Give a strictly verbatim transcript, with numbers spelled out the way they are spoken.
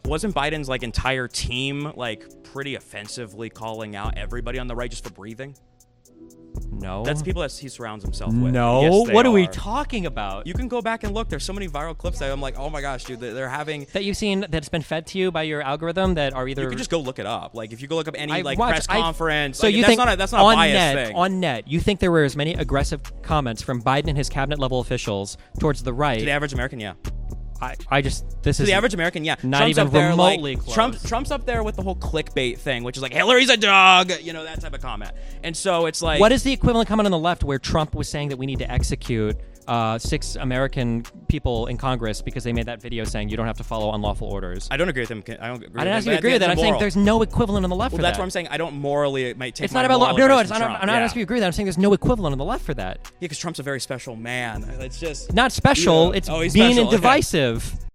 wasn't Biden's like entire team like pretty offensively calling out everybody on the right just for breathing? No. That's people that he surrounds himself with. No. Yes, they what are. are we talking about? You can go back and look. There's so many viral clips that I'm like, oh my gosh, dude, they're they're having. That you've seen that's been fed to you by your algorithm that are either. You can just go look it up. Like if you go look up any I like watch- press I- conference. So like, you that's think not a, that's not on a biased net, thing. on net, you think there were as many aggressive comments from Biden and his cabinet level officials towards the right? To the average American, yeah. I, I just this To is the average American, yeah. not Trump's even up there, remotely like, close. Trump, Trump's up there with the whole clickbait thing, which is like Hillary's a dog, you know, that type of comment. And so it's like, What is the equivalent comment on the left where Trump was saying that we need to execute uh, six American people in Congress because they made that video saying you don't have to follow unlawful orders? I don't agree with him. I don't agree. I with didn't ask him, you to but agree with that. I'm it's saying immoral. there's no equivalent on the left Well, for that's that. what I'm saying. I don't morally it might take. It's my not about law. moral No, no, advice it's from not, Trump. I'm not yeah. asking you to agree with that. I'm saying there's no equivalent on the left for that. Yeah, because Trump's a very special man. It's just Not special. Yeah. It's Oh, he's mean special, and okay. divisive.